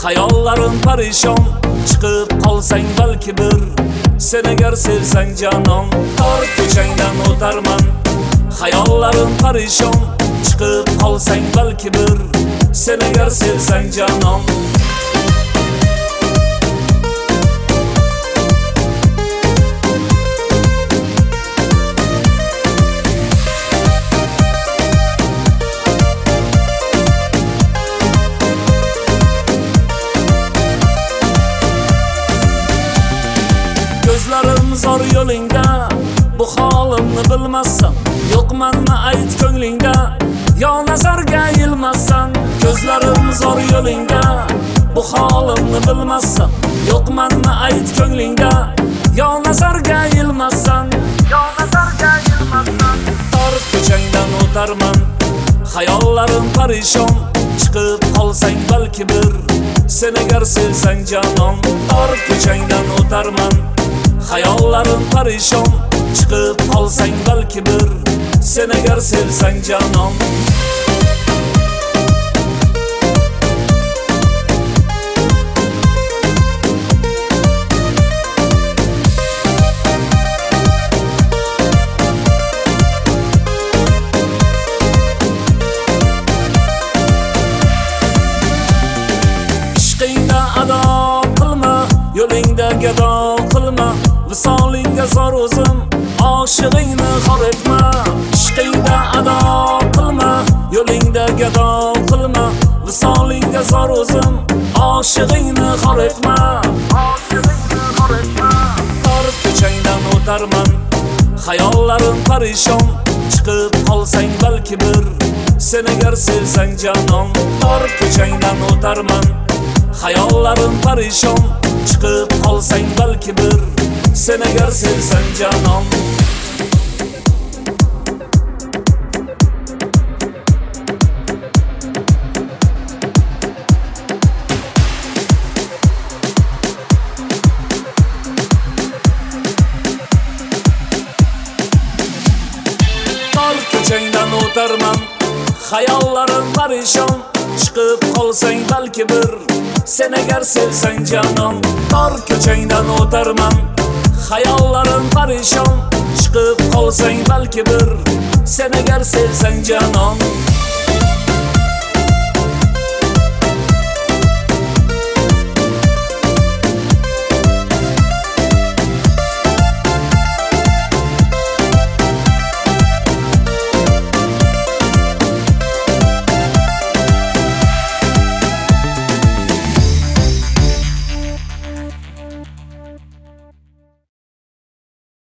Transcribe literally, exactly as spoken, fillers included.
Hayollarim parishon, chiqib qolsang balki bir. Sen agar sevsang jonon, tor ko'changdan o'tarman. Hayollarim parishon, chiqib qolsang balki bir. Sen agar sevsang jonon. Gözlerim zor yo'lingda, bu holimni bilmassan. Yo'qmanmi ayt ko'nglingda, yo nazarga ilmassan. Gözlerim zor yo'lingda, bu holimni bilmassan. Yo'qmanmi ayt ko'nglingda, yo nazarga ilmassan. Yo nazarga ilmassan. Tor ko'changdan o'tarman, hayollarim parishon, chiqib qolsang balki bir. Sen agar sevsang jonon, tor ko'changdan o'tarman. Hayollarim parishon, chiqib qolsang balki bir. Sen agar sevsang jonon. Ishqingda ado qilma, yo'lingda gado qilma. Visolingga zor o'zim, oshig'ingni xor etma. Ishqingda ado qilma, yo'lingda gado qilma. Visolingga zor o'zim, oshig'ingni xor etma. Oshig'ingni xor etma. Tor ko'changdan o'tarman, hayollarim parishon, chiqib qolsang balki bir. Sen agar sevsang jonon, tor ko'changdan o'tarman. Hayollarim parishon, chiqib qolsang balki bir. Sen agar sevsang jonon. Tor ko'changdan o'tarman, hayollarim parishon, chiqib qolsang balki bir. Sen agar sevsang jonon, tor ko'changdan o'tarman. Hayollarim parishon, chiqib qolsang balki bir. Sen agar sevsang jonon.